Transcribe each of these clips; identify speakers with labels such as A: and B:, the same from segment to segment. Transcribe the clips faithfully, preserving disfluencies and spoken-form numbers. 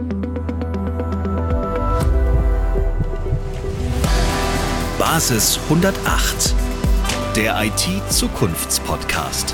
A: Basis hundertacht, der I T-Zukunftspodcast.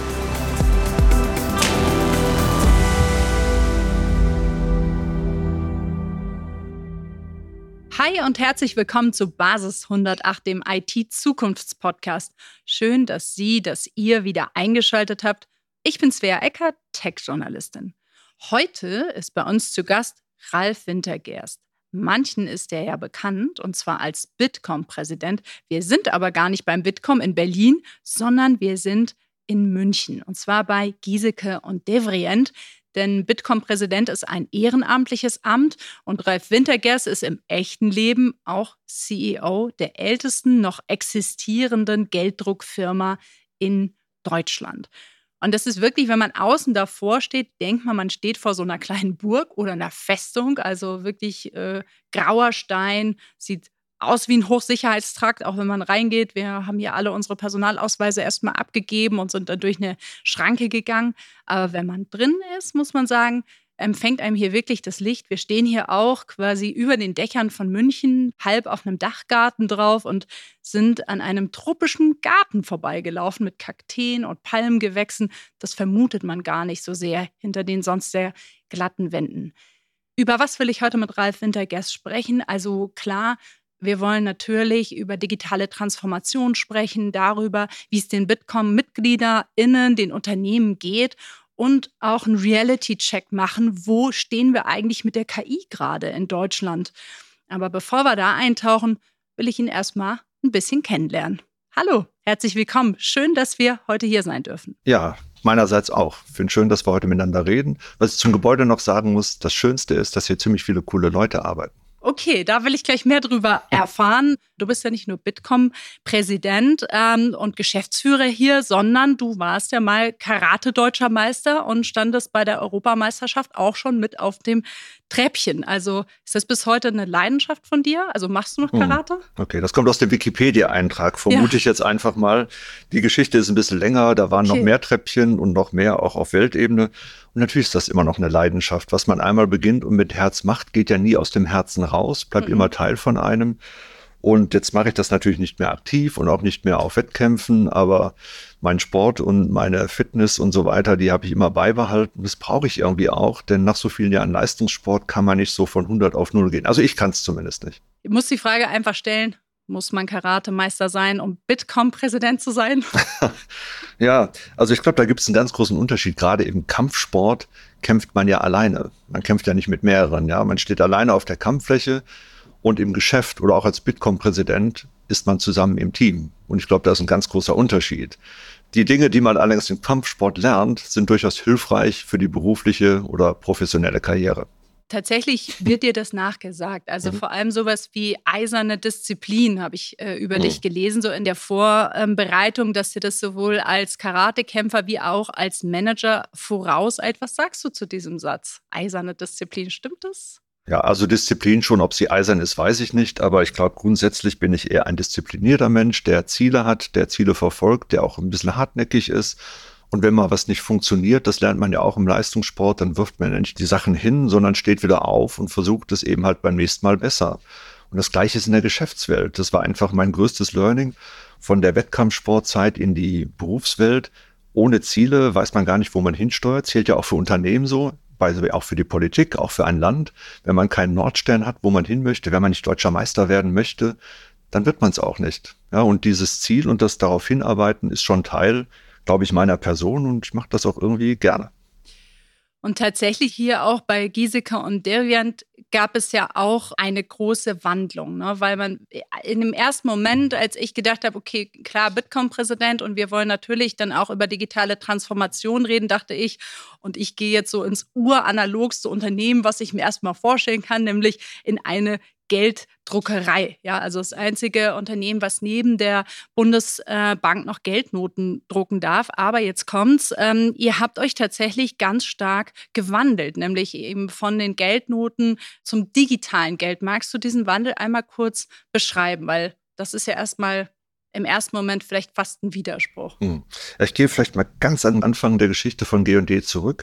B: Hi und herzlich willkommen zu Basis hundertacht, dem I T-Zukunftspodcast. Schön, dass Sie, dass ihr wieder eingeschaltet habt. Ich bin Svea Eckert, Tech-Journalistin. Heute ist bei uns zu Gast Ralf Wintergerst. Manchen ist er ja bekannt, und zwar als Bitkom-Präsident. Wir sind aber gar nicht beim Bitkom in Berlin, sondern wir sind in München. Und zwar bei Giesecke und Devrient. Denn Bitkom-Präsident ist ein ehrenamtliches Amt und Ralf Wintergerst ist im echten Leben auch C E O der ältesten noch existierenden Gelddruckfirma in Deutschland. Und das ist wirklich, wenn man außen davor steht, denkt man, man steht vor so einer kleinen Burg oder einer Festung. Also wirklich äh, grauer Stein, sieht aus wie ein Hochsicherheitstrakt, auch wenn man reingeht. Wir haben hier alle unsere Personalausweise erstmal abgegeben und sind dann durch eine Schranke gegangen. Aber wenn man drin ist, muss man sagen, empfängt einem hier wirklich das Licht. Wir stehen hier auch quasi über den Dächern von München, halb auf einem Dachgarten drauf und sind an einem tropischen Garten vorbeigelaufen mit Kakteen und Palmgewächsen. Das vermutet man gar nicht so sehr hinter den sonst sehr glatten Wänden. Über was will ich heute mit Ralf Wintergerst sprechen? Also klar, wir wollen natürlich über digitale Transformation sprechen, darüber, wie es den Bitkom-MitgliederInnen, den Unternehmen geht und auch einen Reality-Check machen, wo stehen wir eigentlich mit der K I gerade in Deutschland. Aber bevor wir da eintauchen, will ich ihn erstmal ein bisschen kennenlernen. Hallo, herzlich willkommen. Schön, dass wir heute hier sein dürfen.
C: Ja, meinerseits auch. Ich finde schön, dass wir heute miteinander reden. Was ich zum Gebäude noch sagen muss, das Schönste ist, dass hier ziemlich viele coole Leute arbeiten.
B: Okay, da will ich gleich mehr drüber erfahren. Du bist ja nicht nur Bitkom-Präsident ähm, und Geschäftsführer hier, sondern du warst ja mal Karate-Deutscher Meister und standest bei der Europameisterschaft auch schon mit auf dem Treppchen. Also ist das bis heute eine Leidenschaft von dir? Also machst du noch Karate?
C: Hm. Okay, das kommt aus dem Wikipedia-Eintrag, vermute ja. ich jetzt einfach mal. Die Geschichte ist ein bisschen länger, da waren okay. noch mehr Treppchen und noch mehr auch auf Weltebene. Und natürlich ist das immer noch eine Leidenschaft. Was man einmal beginnt und mit Herz macht, geht ja nie aus dem Herzen raus, bleibt mhm. immer Teil von einem. Und jetzt mache ich das natürlich nicht mehr aktiv und auch nicht mehr auf Wettkämpfen, aber mein Sport und meine Fitness und so weiter, die habe ich immer beibehalten. Das brauche ich irgendwie auch, denn nach so vielen Jahren Leistungssport kann man nicht so von hundert auf null gehen. Also ich kann es zumindest nicht.
B: Ich muss die Frage einfach stellen, muss man Karate-Meister sein, um Bitkom-Präsident zu sein?
C: Ja, also ich glaube, da gibt es einen ganz großen Unterschied. Gerade im Kampfsport kämpft man ja alleine. Man kämpft ja nicht mit mehreren. Ja, man steht alleine auf der Kampffläche. Und im Geschäft oder auch als Bitkom-Präsident ist man zusammen im Team. Und ich glaube, da ist ein ganz großer Unterschied. Die Dinge, die man allerdings im Kampfsport lernt, sind durchaus hilfreich für die berufliche oder professionelle Karriere.
B: Tatsächlich wird dir das nachgesagt. Also mhm. vor allem sowas wie eiserne Disziplin habe ich äh, über mhm. dich gelesen, so in der Vorbereitung, dass dir das sowohl als Karatekämpfer wie auch als Manager vorauseilt. Was sagst du zu diesem Satz? Eiserne Disziplin, stimmt das?
C: Ja, also Disziplin schon, ob sie eisern ist, weiß ich nicht. Aber ich glaube, grundsätzlich bin ich eher ein disziplinierter Mensch, der Ziele hat, der Ziele verfolgt, der auch ein bisschen hartnäckig ist. Und wenn mal was nicht funktioniert, das lernt man ja auch im Leistungssport, dann wirft man ja nicht die Sachen hin, sondern steht wieder auf und versucht es eben halt beim nächsten Mal besser. Und das Gleiche ist in der Geschäftswelt. Das war einfach mein größtes Learning von der Wettkampfsportzeit in die Berufswelt. Ohne Ziele weiß man gar nicht, wo man hinsteuert. Zählt ja auch für Unternehmen so. Auch für die Politik, auch für ein Land. Wenn man keinen Nordstern hat, wo man hin möchte, wenn man nicht deutscher Meister werden möchte, dann wird man es auch nicht. Ja, und dieses Ziel und das darauf hinarbeiten ist schon Teil, glaube ich, meiner Person und ich mache das auch irgendwie gerne.
B: Und tatsächlich hier auch bei Giesecke und Devrient gab es ja auch eine große Wandlung, ne? Weil man in dem ersten Moment, als ich gedacht habe, okay, klar, Bitkom-Präsident und wir wollen natürlich dann auch über digitale Transformation reden, dachte ich, und ich gehe jetzt so ins uranalogste Unternehmen, was ich mir erstmal vorstellen kann, nämlich in eine Gelddruckerei. Ja, also das einzige Unternehmen, was neben der Bundesbank noch Geldnoten drucken darf. Aber jetzt kommt's. Ähm, ihr habt euch tatsächlich ganz stark gewandelt, nämlich eben von den Geldnoten zum digitalen Geld. Magst du diesen Wandel einmal kurz beschreiben? Weil das ist ja erstmal im ersten Moment vielleicht fast ein Widerspruch.
C: Hm. Ich gehe vielleicht mal ganz an den Anfang der Geschichte von G und D zurück.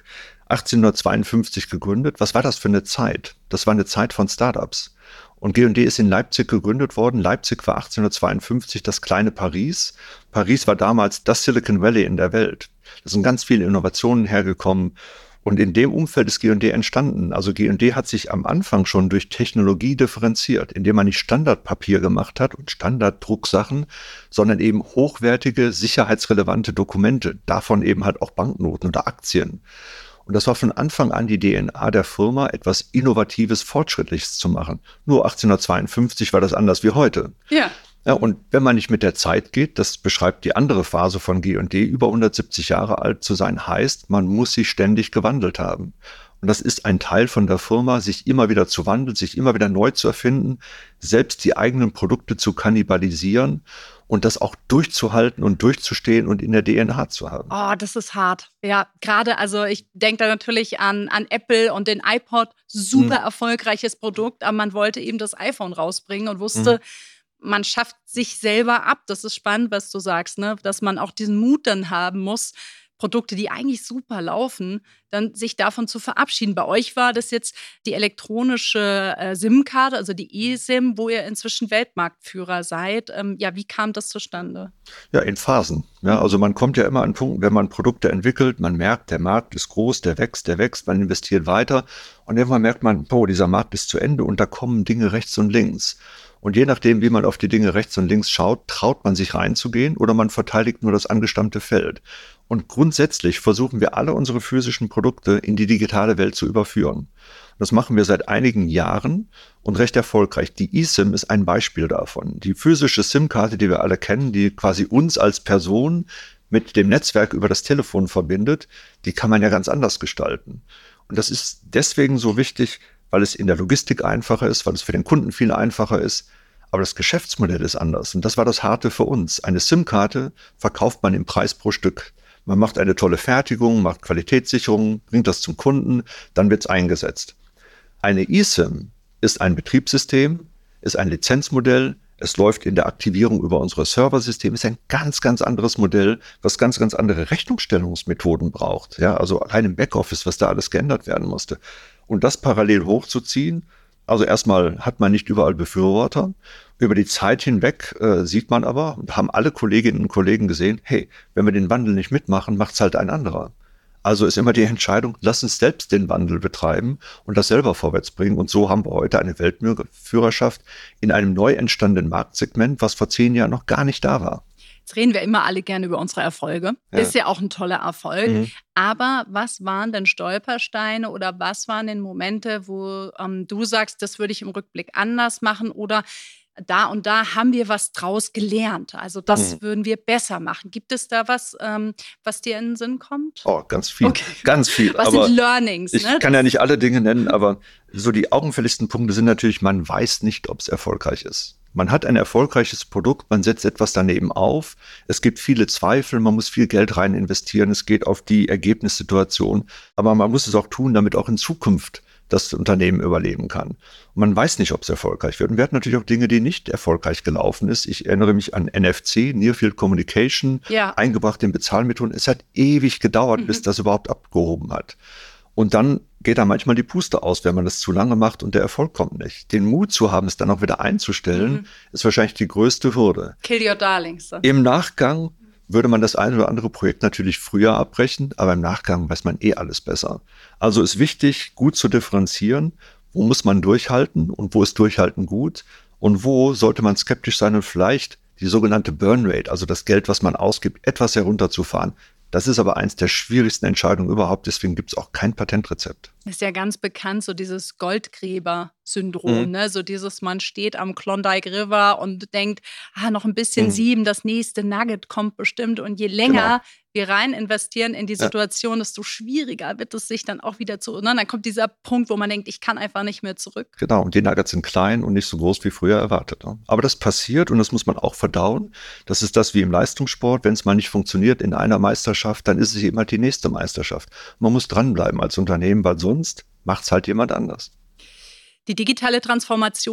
C: achtzehnhundertzweiundfünfzig gegründet. Was war das für eine Zeit? Das war eine Zeit von Startups. Und G und D ist in Leipzig gegründet worden. Leipzig war achtzehnhundertzweiundfünfzig das kleine Paris. Paris war damals das Silicon Valley in der Welt. Da sind ganz viele Innovationen hergekommen. Und in dem Umfeld ist G und D entstanden. Also G und D hat sich am Anfang schon durch Technologie differenziert, indem man nicht Standardpapier gemacht hat und Standarddrucksachen, sondern eben hochwertige, sicherheitsrelevante Dokumente. Davon eben halt auch Banknoten oder Aktien. Und das war von Anfang an die D N A der Firma, etwas Innovatives, Fortschrittliches zu machen. Nur achtzehnhundertzweiundfünfzig war das anders wie heute.
B: Ja.
C: Ja, und wenn man nicht mit der Zeit geht, das beschreibt die andere Phase von G und D, über hundertsiebzig Jahre alt zu sein, heißt, man muss sich ständig gewandelt haben. Und das ist ein Teil von der Firma, sich immer wieder zu wandeln, sich immer wieder neu zu erfinden, selbst die eigenen Produkte zu kannibalisieren und das auch durchzuhalten und durchzustehen und in der D N A zu haben.
B: Oh, das ist hart. Ja, gerade, also ich denke da natürlich an, an Apple und den iPod, super mhm. erfolgreiches Produkt, aber man wollte eben das iPhone rausbringen und wusste, mhm. man schafft sich selber ab. Das ist spannend, was du sagst, ne? Dass man auch diesen Mut dann haben muss, Produkte, die eigentlich super laufen, dann sich davon zu verabschieden. Bei euch war das jetzt die elektronische äh, SIM-Karte, also die eSIM, wo ihr inzwischen Weltmarktführer seid. Ähm, ja, wie kam das zustande?
C: Ja, in Phasen. Ja, also man kommt ja immer an Punkten, wenn man Produkte entwickelt, man merkt, der Markt ist groß, der wächst, der wächst, man investiert weiter und irgendwann merkt man, oh, dieser Markt ist zu Ende und da kommen Dinge rechts und links. Und je nachdem, wie man auf die Dinge rechts und links schaut, traut man sich reinzugehen oder man verteidigt nur das angestammte Feld. Und grundsätzlich versuchen wir alle unsere physischen Produkte in die digitale Welt zu überführen. Das machen wir seit einigen Jahren und recht erfolgreich. Die eSIM ist ein Beispiel davon. Die physische SIM-Karte, die wir alle kennen, die quasi uns als Person mit dem Netzwerk über das Telefon verbindet, die kann man ja ganz anders gestalten. Und das ist deswegen so wichtig, weil es in der Logistik einfacher ist, weil es für den Kunden viel einfacher ist. Aber das Geschäftsmodell ist anders. Und das war das Harte für uns. Eine SIM-Karte verkauft man im Preis pro Stück. Man macht eine tolle Fertigung, macht Qualitätssicherung, bringt das zum Kunden, dann wird es eingesetzt. Eine eSIM ist ein Betriebssystem, ist ein Lizenzmodell, es läuft in der Aktivierung über unsere Serversysteme, ist ein ganz, ganz anderes Modell, was ganz, ganz andere Rechnungsstellungsmethoden braucht. Ja, also allein im Backoffice, was da alles geändert werden musste. Und das parallel hochzuziehen, also erstmal hat man nicht überall Befürworter. Über die Zeit hinweg äh, sieht man aber, und haben alle Kolleginnen und Kollegen gesehen, hey, wenn wir den Wandel nicht mitmachen, macht's halt ein anderer. Also ist immer die Entscheidung, lass uns selbst den Wandel betreiben und das selber vorwärts bringen. Und so haben wir heute eine Weltführerschaft in einem neu entstandenen Marktsegment, was vor zehn Jahren noch gar nicht da war.
B: Jetzt reden wir immer alle gerne über unsere Erfolge. Ja. Ist ja auch ein toller Erfolg. Mhm. Aber was waren denn Stolpersteine oder was waren denn Momente, wo ähm, du sagst, das würde ich im Rückblick anders machen oder da und da haben wir was draus gelernt. Also das mhm. würden wir besser machen. Gibt es da was, ähm, was dir in den Sinn kommt?
C: Oh, ganz viel. Okay. Ganz viel.
B: Was aber sind Learnings?
C: Ich ne? kann ja nicht alle Dinge nennen, aber so die augenfälligsten Punkte sind natürlich, man weiß nicht, ob es erfolgreich ist. Man hat ein erfolgreiches Produkt, man setzt etwas daneben auf. Es gibt viele Zweifel, man muss viel Geld rein investieren. Es geht auf die Ergebnissituation. Aber man muss es auch tun, damit auch in Zukunft das Unternehmen überleben kann. Und man weiß nicht, ob es erfolgreich wird. Und wir hatten natürlich auch Dinge, die nicht erfolgreich gelaufen ist. Ich erinnere mich an N F C, Near Field Communication, ja. eingebracht in Bezahlmethoden. Es hat ewig gedauert, mhm. bis das überhaupt abgehoben hat. Und dann geht da manchmal die Puste aus, wenn man das zu lange macht und der Erfolg kommt nicht. Den Mut zu haben, es dann auch wieder einzustellen, mhm. ist wahrscheinlich die größte Hürde.
B: Kill your darlings. So.
C: Im Nachgang würde man das eine oder andere Projekt natürlich früher abbrechen, aber im Nachgang weiß man eh alles besser. Also ist wichtig, gut zu differenzieren, wo muss man durchhalten und wo ist Durchhalten gut und wo sollte man skeptisch sein und vielleicht die sogenannte Burn Rate, also das Geld, was man ausgibt, etwas herunterzufahren. Das ist aber eins der schwierigsten Entscheidungen überhaupt, deswegen gibt es auch kein Patentrezept.
B: Ist ja ganz bekannt, so dieses Goldgräber-Syndrom, mhm. ne? So dieses, man steht am Klondike River und denkt, ah, noch ein bisschen mhm. sieben, das nächste Nugget kommt bestimmt. Und je länger genau. wir rein investieren in die Situation, ja. desto schwieriger wird es sich dann auch wieder zu, ne? Dann kommt dieser Punkt, wo man denkt, ich kann einfach nicht mehr zurück.
C: Genau, und die Nuggets sind klein und nicht so groß wie früher erwartet. Ne? Aber das passiert und das muss man auch verdauen. Das ist das wie im Leistungssport, wenn es mal nicht funktioniert in einer Meisterschaft, dann ist es eben halt die nächste Meisterschaft. Man muss dranbleiben als Unternehmen, weil sonst macht es halt jemand anders.
B: Die digitale Transformation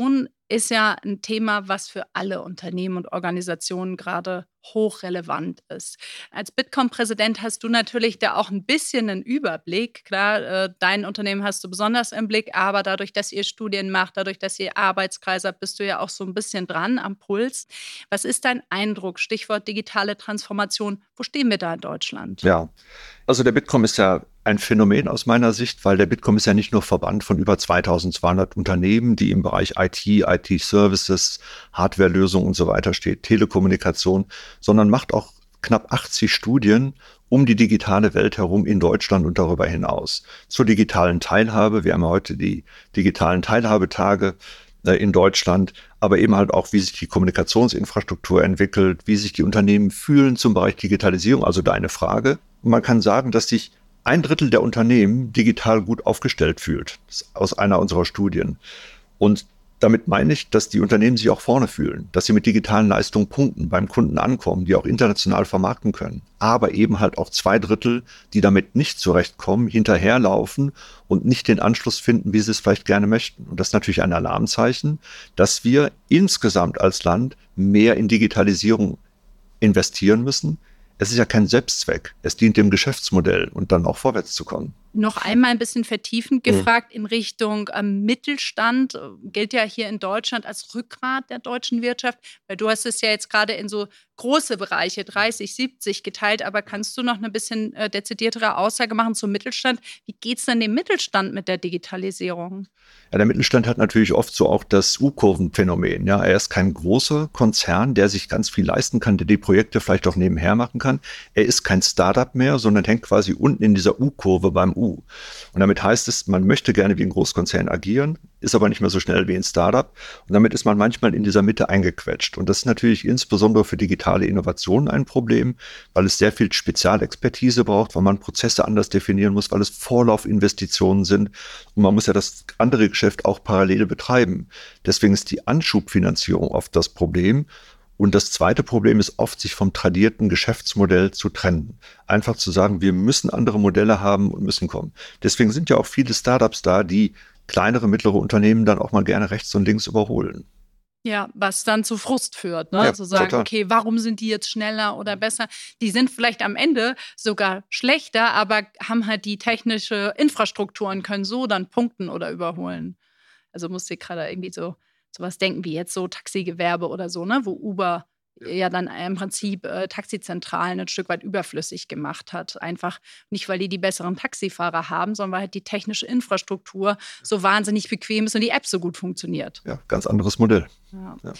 B: ist ja ein Thema, was für alle Unternehmen und Organisationen gerade hochrelevant ist. Als Bitkom-Präsident hast du natürlich da auch ein bisschen einen Überblick. Klar, äh, dein Unternehmen hast du besonders im Blick, aber dadurch, dass ihr Studien macht, dadurch, dass ihr Arbeitskreise habt, bist du ja auch so ein bisschen dran am Puls. Was ist dein Eindruck? Stichwort digitale Transformation. Wo stehen wir da in Deutschland?
C: Ja, also der Bitkom ist ja ein Phänomen aus meiner Sicht, weil der Bitkom ist ja nicht nur Verband von über zweitausendzweihundert Unternehmen, die im Bereich I T, I T-Services, Hardwarelösungen und so weiter steht, Telekommunikation, sondern macht auch knapp achtzig Studien um die digitale Welt herum in Deutschland und darüber hinaus. Zur digitalen Teilhabe, wir haben heute die digitalen Teilhabetage äh, in Deutschland, aber eben halt auch, wie sich die Kommunikationsinfrastruktur entwickelt, wie sich die Unternehmen fühlen zum Bereich Digitalisierung, also deine Frage. Und man kann sagen, dass sich ein Drittel der Unternehmen digital gut aufgestellt fühlt. Das ist aus einer unserer Studien. Und damit meine ich, dass die Unternehmen sich auch vorne fühlen, dass sie mit digitalen Leistungen punkten, beim Kunden ankommen, die auch international vermarkten können. Aber eben halt auch zwei Drittel, die damit nicht zurechtkommen, hinterherlaufen und nicht den Anschluss finden, wie sie es vielleicht gerne möchten. Und das ist natürlich ein Alarmzeichen, dass wir insgesamt als Land mehr in Digitalisierung investieren müssen. Es ist ja kein Selbstzweck. Es dient dem Geschäftsmodell und dann auch vorwärts zu kommen.
B: Noch einmal ein bisschen vertiefend gefragt in Richtung ähm, Mittelstand. Gilt ja hier in Deutschland als Rückgrat der deutschen Wirtschaft, weil du hast es ja jetzt gerade in so große Bereiche, dreißig, siebzig geteilt, aber kannst du noch eine bisschen äh, dezidiertere Aussage machen zum Mittelstand? Wie geht es denn dem Mittelstand mit der Digitalisierung?
C: Ja, der Mittelstand hat natürlich oft so auch das U-Kurven-Phänomen. Ja, er ist kein großer Konzern, der sich ganz viel leisten kann, der die Projekte vielleicht auch nebenher machen kann. Er ist kein Startup mehr, sondern hängt quasi unten in dieser U-Kurve beim U. Und damit heißt es, man möchte gerne wie ein Großkonzern agieren, ist aber nicht mehr so schnell wie ein Startup. Und damit ist man manchmal in dieser Mitte eingequetscht. Und das ist natürlich insbesondere für digitale Innovationen ein Problem, weil es sehr viel Spezialexpertise braucht, weil man Prozesse anders definieren muss, weil es Vorlaufinvestitionen sind. Und man muss ja das andere Geschäft auch parallel betreiben. Deswegen ist die Anschubfinanzierung oft das Problem. Und das zweite Problem ist oft, sich vom tradierten Geschäftsmodell zu trennen. Einfach zu sagen, wir müssen andere Modelle haben und müssen kommen. Deswegen sind ja auch viele Startups da, die kleinere, mittlere Unternehmen dann auch mal gerne rechts und links überholen.
B: Ja, was dann zu Frust führt, ne?
C: Ja,
B: zu sagen,
C: total.
B: okay, warum sind die jetzt schneller oder besser? Die sind vielleicht am Ende sogar schlechter, aber haben halt die technische Infrastruktur und können so dann punkten oder überholen. Also musste ich gerade irgendwie so sowas denken wie jetzt so Taxigewerbe oder so, ne, wo Uber ja, ja dann im Prinzip äh, Taxizentralen ein Stück weit überflüssig gemacht hat. Einfach nicht, weil die die besseren Taxifahrer haben, sondern weil halt die technische Infrastruktur so wahnsinnig bequem ist und die App so gut funktioniert.
C: Ja, ganz anderes Modell.
B: Ja.
C: Ja.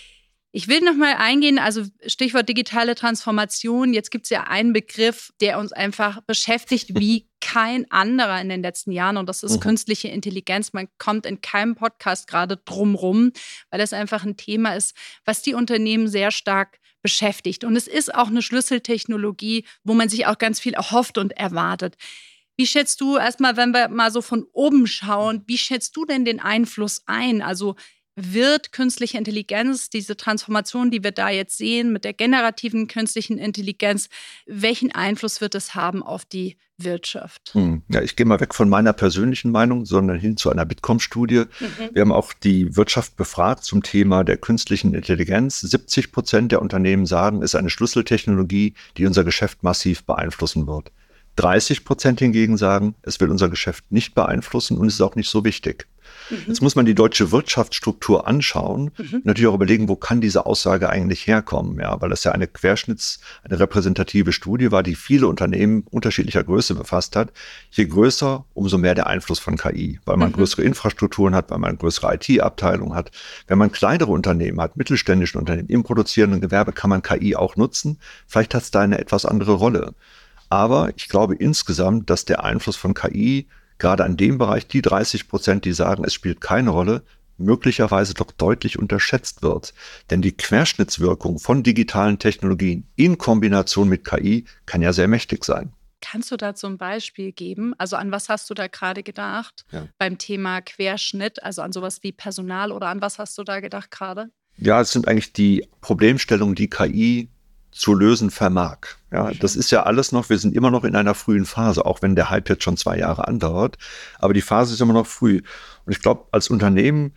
B: Ich will noch mal eingehen, also Stichwort digitale Transformation. Jetzt gibt es ja einen Begriff, der uns einfach beschäftigt wie kein anderer in den letzten Jahren und das ist mhm. künstliche Intelligenz. Man kommt in keinem Podcast gerade drum rum, weil das einfach ein Thema ist, was die Unternehmen sehr stark beschäftigt. Und es ist auch eine Schlüsseltechnologie, wo man sich auch ganz viel erhofft und erwartet. Wie schätzt du erstmal, wenn wir mal so von oben schauen, wie schätzt du denn den Einfluss ein? Also wird künstliche Intelligenz, diese Transformation, die wir da jetzt sehen mit der generativen künstlichen Intelligenz, welchen Einfluss wird es haben auf die Wirtschaft?
C: Hm. Ja, ich gehe mal weg von meiner persönlichen Meinung, sondern hin zu einer Bitkom-Studie. Mhm. Wir haben auch die Wirtschaft befragt zum Thema der künstlichen Intelligenz. siebzig Prozent der Unternehmen sagen, es ist eine Schlüsseltechnologie, die unser Geschäft massiv beeinflussen wird. dreißig Prozent hingegen sagen, es wird unser Geschäft nicht beeinflussen und es ist auch nicht so wichtig. Mhm. Jetzt muss man die deutsche Wirtschaftsstruktur anschauen mhm. und natürlich auch überlegen, wo kann diese Aussage eigentlich herkommen, ja, weil das ja eine Querschnitts-, eine repräsentative Studie war, die viele Unternehmen unterschiedlicher Größe befasst hat. Je größer, umso mehr der Einfluss von K I, weil man mhm. größere Infrastrukturen hat, weil man größere I T-Abteilungen hat. Wenn man kleinere Unternehmen hat, mittelständische Unternehmen im produzierenden Gewerbe, kann man K I auch nutzen. Vielleicht hat es da eine etwas andere Rolle. Aber ich glaube insgesamt, dass der Einfluss von K I gerade an dem Bereich, die dreißig Prozent, die sagen, es spielt keine Rolle, möglicherweise doch deutlich unterschätzt wird. Denn die Querschnittswirkung von digitalen Technologien in Kombination mit K I kann ja sehr mächtig sein.
B: Kannst du dazu ein Beispiel geben? Also an was hast du da gerade gedacht
C: ja. beim
B: Thema Querschnitt? Also an sowas wie Personal oder an was hast du da gedacht gerade?
C: Ja, es sind eigentlich die Problemstellungen, die K I zu lösen vermag. Ja, das ist ja alles noch, wir sind immer noch in einer frühen Phase, auch wenn der Hype jetzt schon zwei Jahre andauert. Aber die Phase ist immer noch früh. Und ich glaube, als Unternehmen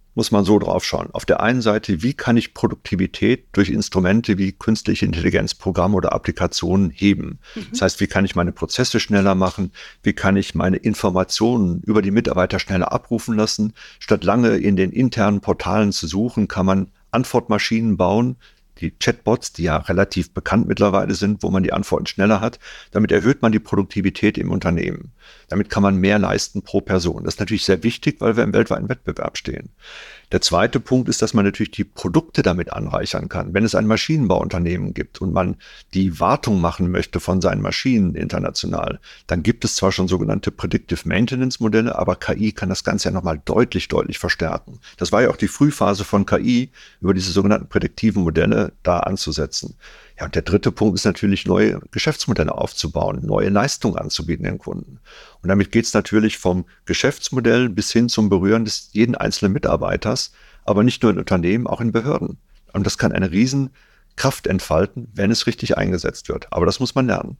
C: muss man so drauf schauen. Auf der einen Seite, wie kann ich Produktivität durch Instrumente wie künstliche Intelligenz, Programme oder Applikationen heben? Mhm. Das heißt, wie kann ich meine Prozesse schneller machen? Wie kann ich meine Informationen über die Mitarbeiter schneller abrufen lassen? Statt lange in den internen Portalen zu suchen, kann man Antwortmaschinen bauen, die Chatbots, die ja relativ bekannt mittlerweile sind, wo man die Antworten schneller hat. Damit erhöht man die Produktivität im Unternehmen. Damit kann man mehr leisten pro Person. Das ist natürlich sehr wichtig, weil wir im weltweiten Wettbewerb stehen. Der zweite Punkt ist, dass man natürlich die Produkte damit anreichern kann. Wenn es ein Maschinenbauunternehmen gibt und man die Wartung machen möchte von seinen Maschinen international, dann gibt es zwar schon sogenannte Predictive Maintenance Modelle, aber K I kann das Ganze ja nochmal deutlich, deutlich verstärken. Das war ja auch die Frühphase von K I, über diese sogenannten prädiktiven Modelle da anzusetzen. Ja, und der dritte Punkt ist natürlich, neue Geschäftsmodelle aufzubauen, neue Leistungen anzubieten den Kunden. Und damit geht es natürlich vom Geschäftsmodell bis hin zum Berühren des jeden einzelnen Mitarbeiters, aber nicht nur in Unternehmen, auch in Behörden. Und das kann eine riesen Kraft entfalten, wenn es richtig eingesetzt wird. Aber das muss man lernen.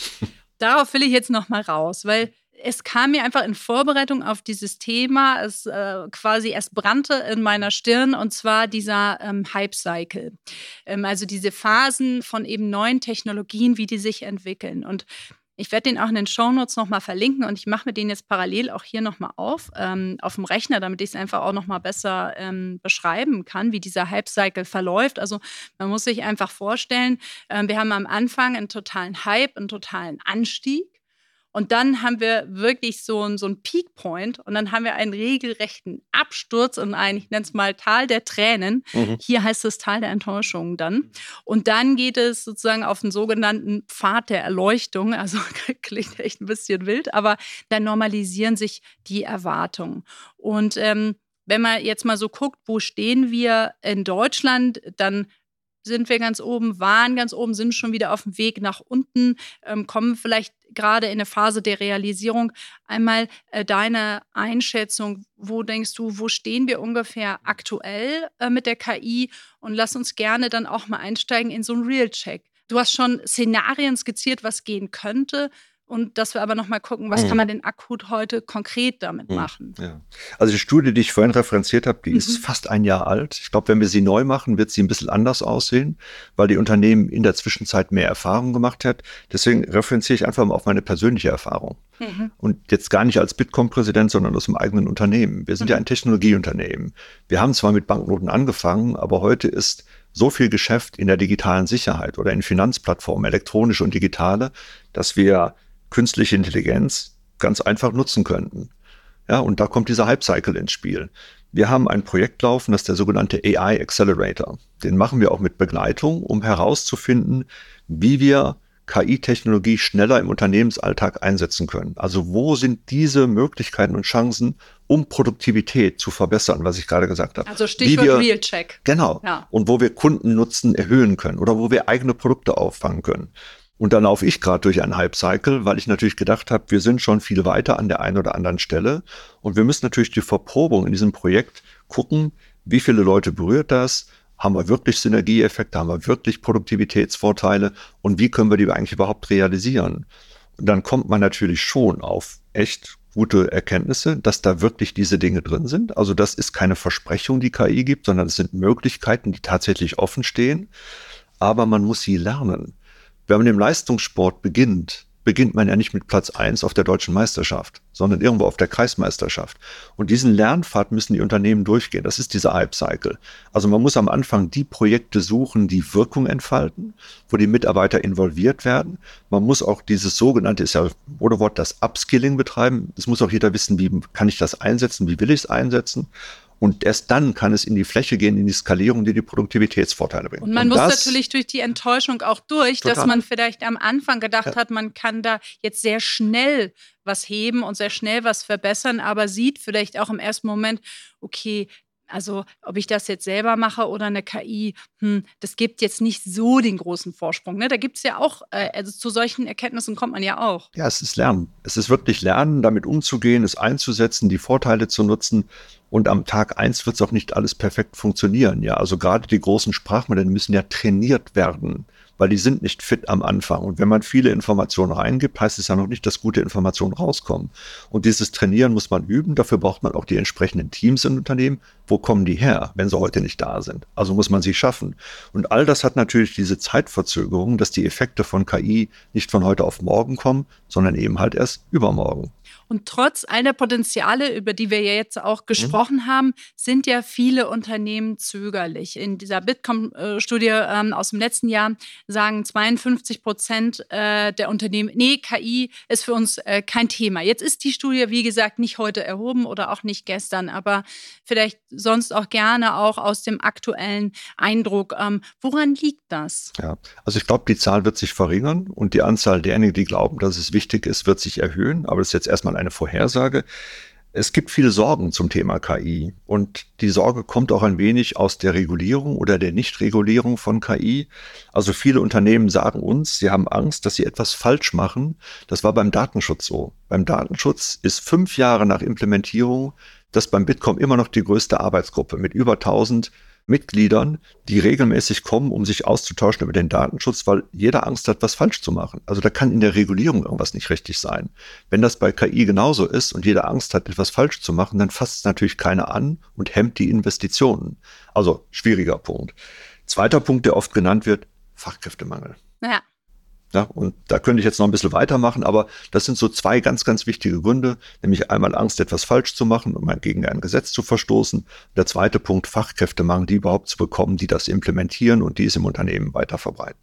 B: Darauf will ich jetzt noch mal raus, weil es kam mir einfach in Vorbereitung auf dieses Thema, es äh, quasi erst brannte in meiner Stirn, und zwar dieser ähm, Hype-Cycle. Ähm, also diese Phasen von eben neuen Technologien, wie die sich entwickeln. Und ich werde den auch in den Shownotes nochmal verlinken, und ich mache mir den jetzt parallel auch hier nochmal auf, ähm, auf dem Rechner, damit ich es einfach auch nochmal besser ähm, beschreiben kann, wie dieser Hype-Cycle verläuft. Also man muss sich einfach vorstellen, äh, wir haben am Anfang einen totalen Hype, einen totalen Anstieg. Und dann haben wir wirklich so einen so einen Peak Point, und dann haben wir einen regelrechten Absturz in ein, ich nenne es mal Tal der Tränen. Mhm. Hier heißt es Tal der Enttäuschung dann. Und dann geht es sozusagen auf den sogenannten Pfad der Erleuchtung. Also klingt echt ein bisschen wild, aber dann normalisieren sich die Erwartungen. Und ähm, wenn man jetzt mal so guckt, wo stehen wir in Deutschland, dann sind wir ganz oben, waren ganz oben, sind schon wieder auf dem Weg nach unten, ähm, kommen vielleicht gerade in eine Phase der Realisierung. Einmal äh, deine Einschätzung, wo denkst du, wo stehen wir ungefähr aktuell äh, mit der K I? Und lass uns gerne dann auch mal einsteigen in so einen Real-Check. Du hast schon Szenarien skizziert, was gehen könnte. Und dass wir aber noch mal gucken, was mhm. kann man denn akut heute konkret damit mhm. machen.
C: Ja. Also die Studie, die ich vorhin referenziert habe, die mhm. ist fast ein Jahr alt. Ich glaube, wenn wir sie neu machen, wird sie ein bisschen anders aussehen, weil die Unternehmen in der Zwischenzeit mehr Erfahrung gemacht hat. Deswegen referenziere ich einfach mal auf meine persönliche Erfahrung. Mhm. Und jetzt gar nicht als Bitkom-Präsident, sondern aus dem eigenen Unternehmen. Wir sind mhm. ja ein Technologieunternehmen. Wir haben zwar mit Banknoten angefangen, aber heute ist so viel Geschäft in der digitalen Sicherheit oder in Finanzplattformen, elektronische und digitale, dass wir künstliche Intelligenz ganz einfach nutzen könnten. Ja, und da kommt dieser Hype-Cycle ins Spiel. Wir haben ein Projekt laufen, das ist der sogenannte A I Accelerator. Den machen wir auch mit Begleitung, um herauszufinden, wie wir K I-Technologie schneller im Unternehmensalltag einsetzen können. Also wo sind diese Möglichkeiten und Chancen, um Produktivität zu verbessern, was ich gerade gesagt habe.
B: Also Stichwort Real-Check.
C: Genau. Ja. Und wo wir Kundennutzen erhöhen können oder wo wir eigene Produkte auffangen können. Und dann laufe ich gerade durch einen Hype-Cycle, weil ich natürlich gedacht habe, wir sind schon viel weiter an der einen oder anderen Stelle. Und wir müssen natürlich die Verprobung in diesem Projekt gucken, wie viele Leute berührt das, haben wir wirklich Synergieeffekte, haben wir wirklich Produktivitätsvorteile und wie können wir die eigentlich überhaupt realisieren? Und dann kommt man natürlich schon auf echt gute Erkenntnisse, dass da wirklich diese Dinge drin sind. Also das ist keine Versprechung, die K I gibt, sondern es sind Möglichkeiten, die tatsächlich offen stehen. Aber man muss sie lernen. Wenn man im Leistungssport beginnt, beginnt man ja nicht mit Platz eins auf der deutschen Meisterschaft, sondern irgendwo auf der Kreismeisterschaft. Und diesen Lernpfad müssen die Unternehmen durchgehen. Das ist dieser Hype-Cycle. Also man muss am Anfang die Projekte suchen, die Wirkung entfalten, wo die Mitarbeiter involviert werden. Man muss auch dieses sogenannte, ist ja Modewort, das Upskilling betreiben. Es muss auch jeder wissen, wie kann ich das einsetzen, wie will ich es einsetzen. Und erst dann kann es in die Fläche gehen, in die Skalierung, die die Produktivitätsvorteile bringt.
B: Und man und muss natürlich durch die Enttäuschung auch durch, total. Dass man vielleicht am Anfang gedacht ja. hat, man kann da jetzt sehr schnell was heben und sehr schnell was verbessern, aber sieht vielleicht auch im ersten Moment, okay, also ob ich das jetzt selber mache oder eine K I, hm, das gibt jetzt nicht so den großen Vorsprung. Ne? Da gibt es ja auch, äh, also zu solchen Erkenntnissen kommt man ja auch.
C: Ja, es ist Lernen. Es ist wirklich Lernen, damit umzugehen, es einzusetzen, die Vorteile zu nutzen. Und am Tag eins wird es auch nicht alles perfekt funktionieren. Ja, also gerade die großen Sprachmodelle müssen ja trainiert werden, weil die sind nicht fit am Anfang. Und wenn man viele Informationen reingibt, heißt es ja noch nicht, dass gute Informationen rauskommen. Und dieses Trainieren muss man üben. Dafür braucht man auch die entsprechenden Teams im Unternehmen. Wo kommen die her, wenn sie heute nicht da sind? Also muss man sie schaffen. Und all das hat natürlich diese Zeitverzögerung, dass die Effekte von K I nicht von heute auf morgen kommen, sondern eben halt erst übermorgen.
B: Und trotz all der Potenziale, über die wir ja jetzt auch gesprochen mhm. haben, sind ja viele Unternehmen zögerlich. In dieser Bitkom-Studie ähm, aus dem letzten Jahr sagen zweiundfünfzig Prozent äh, der Unternehmen, nee, K I ist für uns äh, kein Thema. Jetzt ist die Studie, wie gesagt, nicht heute erhoben oder auch nicht gestern, aber vielleicht sonst auch gerne auch aus dem aktuellen Eindruck. Ähm, woran liegt das?
C: Ja, also ich glaube, die Zahl wird sich verringern und die Anzahl derjenigen, die glauben, dass es wichtig ist, wird sich erhöhen. Aber das ist jetzt erstmal eine Vorhersage. Es gibt viele Sorgen zum Thema K I und die Sorge kommt auch ein wenig aus der Regulierung oder der Nichtregulierung von K I. Also viele Unternehmen sagen uns, sie haben Angst, dass sie etwas falsch machen. Das war beim Datenschutz so. Beim Datenschutz ist fünf Jahre nach Implementierung das beim Bitkom immer noch die größte Arbeitsgruppe mit über tausend Mitgliedern, die regelmäßig kommen, um sich auszutauschen über den Datenschutz, weil jeder Angst hat, was falsch zu machen. Also da kann in der Regulierung irgendwas nicht richtig sein. Wenn das bei K I genauso ist und jeder Angst hat, etwas falsch zu machen, dann fasst es natürlich keiner an und hemmt die Investitionen. Also schwieriger Punkt. Zweiter Punkt, der oft genannt wird, Fachkräftemangel.
B: Ja.
C: Ja, und da könnte ich jetzt noch ein bisschen weitermachen, aber das sind so zwei ganz, ganz wichtige Gründe, nämlich einmal Angst, etwas falsch zu machen und mal gegen ein Gesetz zu verstoßen. Der zweite Punkt, Fachkräftemangel, die überhaupt zu bekommen, die das implementieren und die es im Unternehmen weiter verbreiten.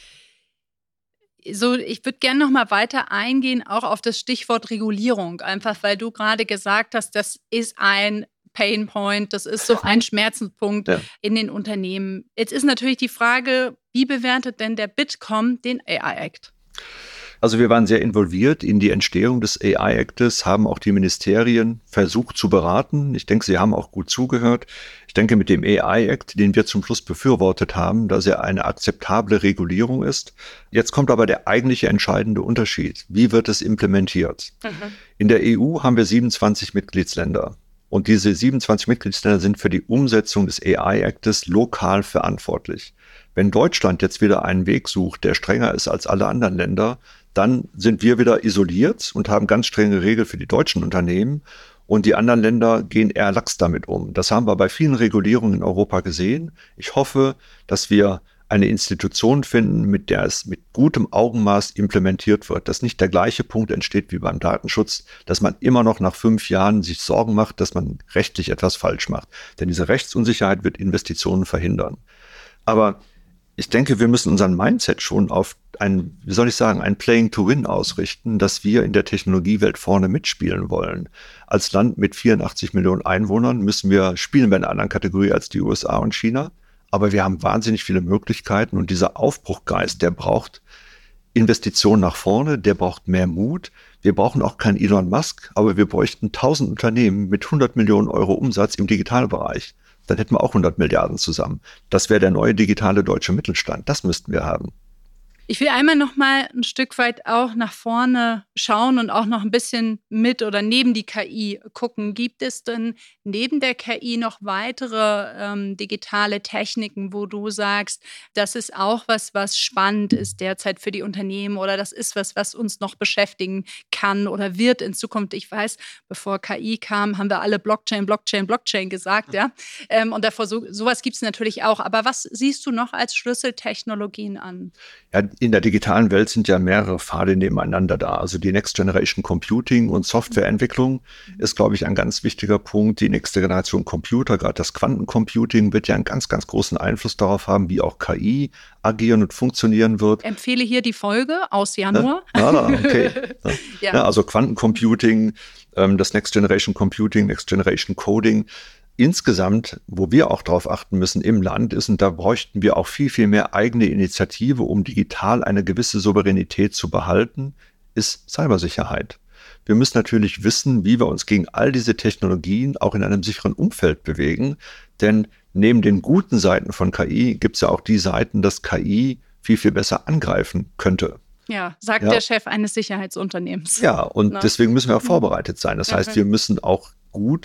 B: So, ich würde gerne noch mal weiter eingehen, auch auf das Stichwort Regulierung, einfach weil du gerade gesagt hast, das ist ein Pain Point, das ist so ein Schmerzenspunkt ja. in den Unternehmen. Jetzt ist natürlich die Frage, wie bewertet denn der Bitkom den A I-Act?
C: Also wir waren sehr involviert in die Entstehung des A I-Actes, haben auch die Ministerien versucht zu beraten. Ich denke, sie haben auch gut zugehört. Ich denke, mit dem A I-Act, den wir zum Schluss befürwortet haben, dass er eine akzeptable Regulierung ist. Jetzt kommt aber der eigentliche entscheidende Unterschied. Wie wird es implementiert? Mhm. In der E U haben wir siebenundzwanzig Mitgliedsländer. Und diese siebenundzwanzig Mitgliedsländer sind für die Umsetzung des A I-Actes lokal verantwortlich. Wenn Deutschland jetzt wieder einen Weg sucht, der strenger ist als alle anderen Länder, dann sind wir wieder isoliert und haben ganz strenge Regeln für die deutschen Unternehmen. Und die anderen Länder gehen eher lax damit um. Das haben wir bei vielen Regulierungen in Europa gesehen. Ich hoffe, dass wir eine Institution finden, mit der es mit gutem Augenmaß implementiert wird, dass nicht der gleiche Punkt entsteht wie beim Datenschutz, dass man immer noch nach fünf Jahren sich Sorgen macht, dass man rechtlich etwas falsch macht. Denn diese Rechtsunsicherheit wird Investitionen verhindern. Aber ich denke, wir müssen unseren Mindset schon auf ein, wie soll ich sagen, ein Playing to Win ausrichten, dass wir in der Technologiewelt vorne mitspielen wollen. Als Land mit vierundachtzig Millionen Einwohnern müssen wir spielen wir in einer anderen Kategorie als die U S A und China. Aber wir haben wahnsinnig viele Möglichkeiten und dieser Aufbruchgeist, der braucht Investitionen nach vorne, der braucht mehr Mut. Wir brauchen auch keinen Elon Musk, aber wir bräuchten tausend Unternehmen mit hundert Millionen Euro Umsatz im Digitalbereich. Dann hätten wir auch hundert Milliarden zusammen. Das wäre der neue digitale deutsche Mittelstand. Das müssten wir haben.
B: Ich will einmal noch mal ein Stück weit auch nach vorne schauen und auch noch ein bisschen mit oder neben die K I gucken. Gibt es denn neben der K I noch weitere ähm, digitale Techniken, wo du sagst, das ist auch was, was spannend ist derzeit für die Unternehmen oder das ist was, was uns noch beschäftigen kann oder wird in Zukunft? Ich weiß, bevor K I kam, haben wir alle Blockchain, Blockchain, Blockchain gesagt, ja. Ähm, und davor so, sowas gibt es natürlich auch. Aber was siehst du noch als Schlüsseltechnologien an?
C: Ja, in der digitalen Welt sind ja mehrere Pfade nebeneinander da. Also die Next Generation Computing und Softwareentwicklung ist, glaube ich, ein ganz wichtiger Punkt. Die nächste Generation Computer, gerade das Quantencomputing, wird ja einen ganz, ganz großen Einfluss darauf haben, wie auch K I agieren und funktionieren wird.
B: Ich empfehle hier die Folge aus Januar.
C: Ja? Ah, okay. Ja.
B: Ja.
C: Ja, also Quantencomputing, ähm, das Next Generation Computing, Next Generation Coding. Insgesamt, wo wir auch darauf achten müssen im Land ist, und da bräuchten wir auch viel, viel mehr eigene Initiative, um digital eine gewisse Souveränität zu behalten, ist Cybersicherheit. Wir müssen natürlich wissen, wie wir uns gegen all diese Technologien auch in einem sicheren Umfeld bewegen, denn neben den guten Seiten von K I gibt es ja auch die Seiten, dass K I viel, viel besser angreifen könnte.
B: Ja, sagt
C: Ja.
B: der Chef eines Sicherheitsunternehmens.
C: Ja, und
B: Na?
C: deswegen müssen wir auch vorbereitet sein. Das heißt, wir müssen auch gut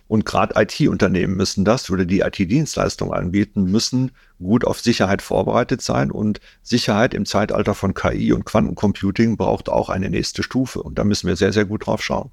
C: Und gerade I T-Unternehmen müssen das oder die I T-Dienstleistungen anbieten, müssen gut auf Sicherheit vorbereitet sein. Und Sicherheit im Zeitalter von K I und Quantencomputing braucht auch eine nächste Stufe. Und da müssen wir sehr, sehr gut drauf schauen.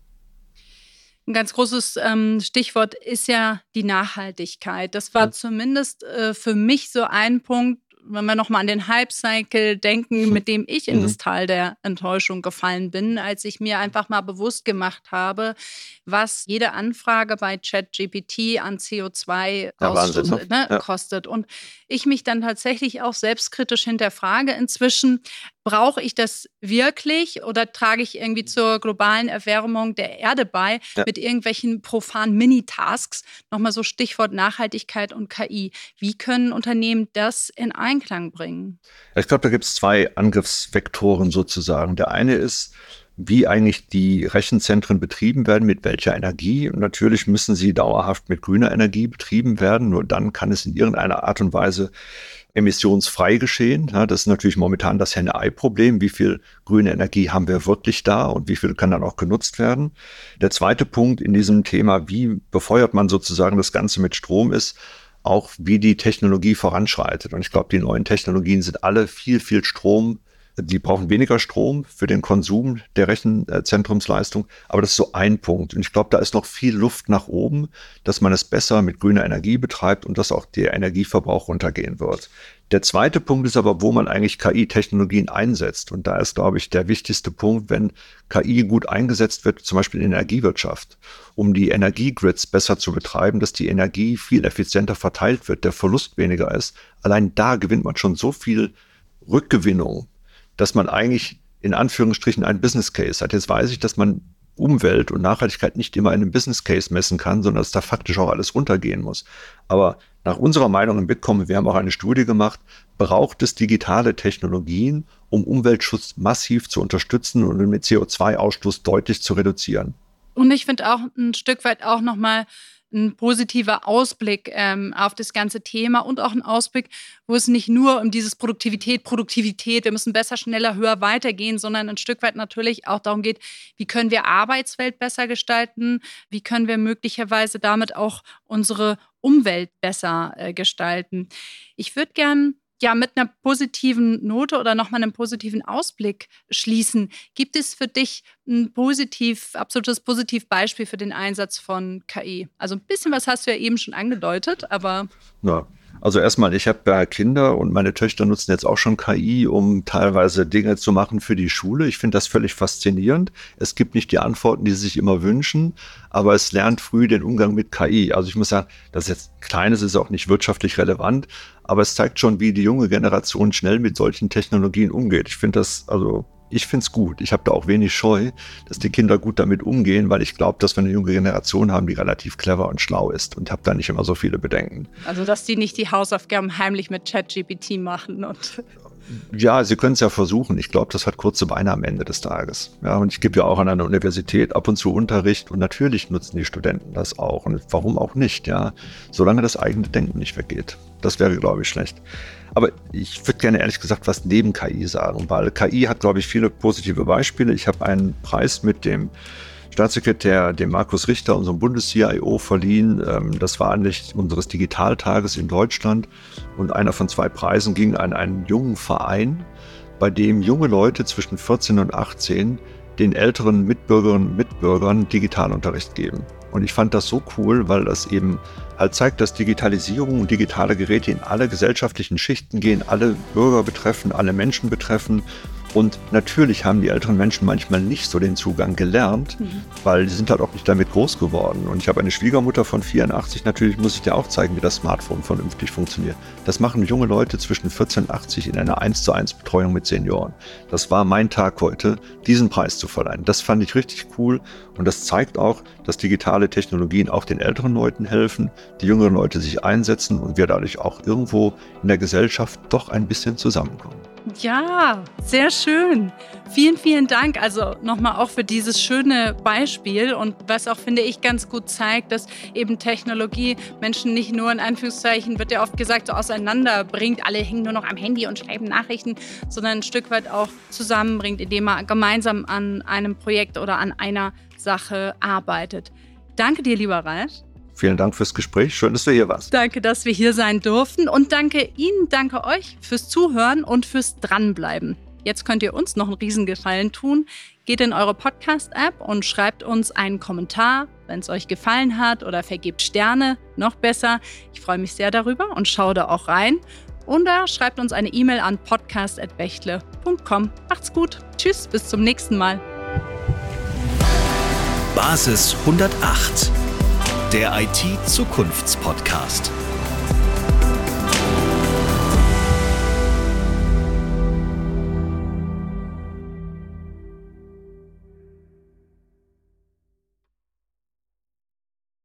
B: Ein ganz großes ähm, Stichwort ist ja die Nachhaltigkeit. Das war ja. zumindest äh, für mich so ein Punkt, wenn wir nochmal an den Hype-Cycle denken, mit dem ich in das Tal der Enttäuschung gefallen bin, als ich mir einfach mal bewusst gemacht habe, was jede Anfrage bei ChatGPT an C O zwei
C: ja,
B: Ausstoß,
C: Wahnsinn,
B: ne,
C: ja.
B: kostet. Und ich mich dann tatsächlich auch selbstkritisch hinterfrage inzwischen, brauche ich das wirklich oder trage ich irgendwie zur globalen Erwärmung der Erde bei ja. mit irgendwelchen profanen Mini-Tasks? Nochmal so Stichwort Nachhaltigkeit und K I. Wie können Unternehmen das in Einklang bringen?
C: Ich glaube, da gibt es zwei Angriffsvektoren sozusagen. Der eine ist, wie eigentlich die Rechenzentren betrieben werden, mit welcher Energie. Und natürlich müssen sie dauerhaft mit grüner Energie betrieben werden. Nur dann kann es in irgendeiner Art und Weise emissionsfrei geschehen. Ja, das ist natürlich momentan das Henne-Ei-Problem. Wie viel grüne Energie haben wir wirklich da und wie viel kann dann auch genutzt werden? Der zweite Punkt in diesem Thema, wie befeuert man sozusagen das Ganze mit Strom, ist auch, wie die Technologie voranschreitet. Und ich glaube, die neuen Technologien sind alle viel, viel Strom. Die brauchen weniger Strom für den Konsum der Rechenzentrumsleistung. Aber das ist so ein Punkt. Und ich glaube, da ist noch viel Luft nach oben, dass man es besser mit grüner Energie betreibt und dass auch der Energieverbrauch runtergehen wird. Der zweite Punkt ist aber, wo man eigentlich K I-Technologien einsetzt. Und da ist, glaube ich, der wichtigste Punkt, wenn K I gut eingesetzt wird, zum Beispiel in der Energiewirtschaft, um die Energiegrids besser zu betreiben, dass die Energie viel effizienter verteilt wird, der Verlust weniger ist. Allein da gewinnt man schon so viel Rückgewinnung, dass man eigentlich in Anführungsstrichen einen Business Case hat. Jetzt weiß ich, dass man Umwelt und Nachhaltigkeit nicht immer in einem Business Case messen kann, sondern dass da faktisch auch alles runtergehen muss. Aber nach unserer Meinung im Bitkom, wir haben auch eine Studie gemacht, braucht es digitale Technologien, um Umweltschutz massiv zu unterstützen und den C O zwei Ausstoß deutlich zu reduzieren.
B: Und ich finde auch ein Stück weit auch nochmal ein positiver Ausblick ähm, auf das ganze Thema und auch ein Ausblick, wo es nicht nur um dieses Produktivität, Produktivität, wir müssen besser, schneller, höher weitergehen, sondern ein Stück weit natürlich auch darum geht, wie können wir Arbeitswelt besser gestalten, wie können wir möglicherweise damit auch unsere Umwelt besser äh, gestalten. Ich würde gern ja mit einer positiven Note oder nochmal einem positiven Ausblick schließen. Gibt es für dich ein positiv, absolutes Positivbeispiel für den Einsatz von K I? Also ein bisschen was hast du ja eben schon angedeutet, aber...
C: Ja. Also erstmal, ich habe ja Kinder und meine Töchter nutzen jetzt auch schon K I, um teilweise Dinge zu machen für die Schule. Ich finde das völlig faszinierend. Es gibt nicht die Antworten, die sie sich immer wünschen, aber es lernt früh den Umgang mit K I. Also ich muss sagen, das ist jetzt kleines, ist auch nicht wirtschaftlich relevant, aber es zeigt schon, wie die junge Generation schnell mit solchen Technologien umgeht. Ich finde das, also ich finde es gut. Ich habe da auch wenig Scheu, dass die Kinder gut damit umgehen, weil ich glaube, dass wir eine junge Generation haben, die relativ clever und schlau ist und habe da nicht immer so viele Bedenken.
B: Also, dass die nicht die Hausaufgaben heimlich mit ChatGPT machen und...
C: Ja, sie können es ja versuchen. Ich glaube, das hat kurze Beine am Ende des Tages. Ja, und ich gebe ja auch an einer Universität ab und zu Unterricht und natürlich nutzen die Studenten das auch. Und warum auch nicht, ja? Solange das eigene Denken nicht weggeht. Das wäre, glaube ich, schlecht. Aber ich würde gerne ehrlich gesagt was neben K I sagen, weil K I hat, glaube ich, viele positive Beispiele. Ich habe einen Preis mit dem Staatssekretär, dem Markus Richter, unserem Bundes-C I O, verliehen. Das war anlässlich unseres Digitaltages in Deutschland. Und einer von zwei Preisen ging an einen jungen Verein, bei dem junge Leute zwischen vierzehn und achtzehn den älteren Mitbürgerinnen und Mitbürgern Digitalunterricht geben. Und ich fand das so cool, weil das eben halt zeigt, dass Digitalisierung und digitale Geräte in alle gesellschaftlichen Schichten gehen, alle Bürger betreffen, alle Menschen betreffen. Und natürlich haben die älteren Menschen manchmal nicht so den Zugang gelernt, mhm. weil die sind halt auch nicht damit groß geworden. Und ich habe eine Schwiegermutter von vierundachtzig, natürlich muss ich dir auch zeigen, wie das Smartphone vernünftig funktioniert. Das machen junge Leute zwischen vierzehn und achtzig in einer eins zu eins Betreuung mit Senioren. Das war mein Tag heute, diesen Preis zu verleihen. Das fand ich richtig cool und das zeigt auch, dass digitale Technologien auch den älteren Leuten helfen, die jüngeren Leute sich einsetzen und wir dadurch auch irgendwo in der Gesellschaft doch ein bisschen zusammenkommen.
B: Ja, sehr schön. Vielen, vielen Dank. Also nochmal auch für dieses schöne Beispiel und was auch, finde ich, ganz gut zeigt, dass eben Technologie Menschen nicht nur in Anführungszeichen, wird ja oft gesagt, so auseinanderbringt. Alle hängen nur noch am Handy und schreiben Nachrichten, sondern ein Stück weit auch zusammenbringt, indem man gemeinsam an einem Projekt oder an einer Sache arbeitet. Danke dir, lieber Ralf.
C: vielen Dank fürs Gespräch. Schön, dass du hier warst.
B: Danke, dass wir hier sein durften und danke Ihnen, danke euch fürs Zuhören und fürs Dranbleiben. Jetzt könnt ihr uns noch einen Riesengefallen tun. Geht in eure Podcast-App und schreibt uns einen Kommentar, wenn es euch gefallen hat, oder vergebt Sterne, noch besser. Ich freue mich sehr darüber und schaue da auch rein. Oder schreibt uns eine E-Mail an podcast at bechtle punkt com. Macht's gut. Tschüss, bis zum nächsten Mal.
A: Basis hundertacht, der I T-Zukunftspodcast.